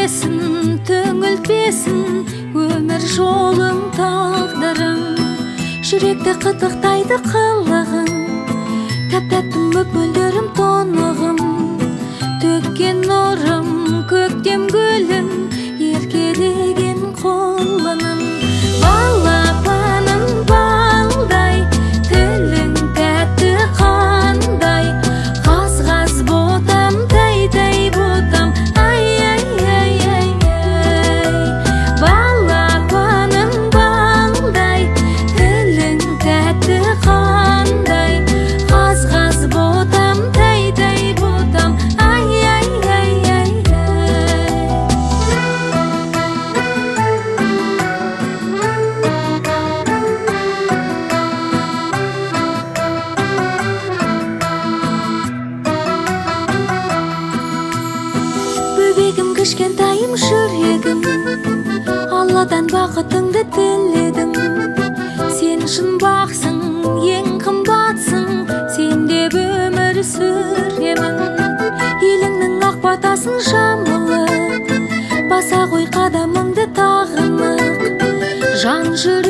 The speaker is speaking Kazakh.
өтпесін, түңілтпесін өмір жолың тағдырың. Жүректі қытықтайды қылығың, тәп-тәттім мөп-мөлдірім тонығым. Төккен нұрым, көктем гүлін, еркелеген қолының. Балапаным балдай, тілің тәтті қандай. Қаз-қаз ботам, тай-тай ботам, ай-ай-ай-ай-ай. Балапаным балдай, тілің тәтті қандай. Қаз-қаз ботам, тай-тай ботам, ай-ай-ай-ай-ай. Бөбегім, кішкентайым жүрегім, Алладан бақытыңды тіледім. Сен шын бақсың, ең қымбатсың, сен деп өмір сүремін. Еліңнің ақ батасын жамылып, баса қой қадамыңды тағынып. Жан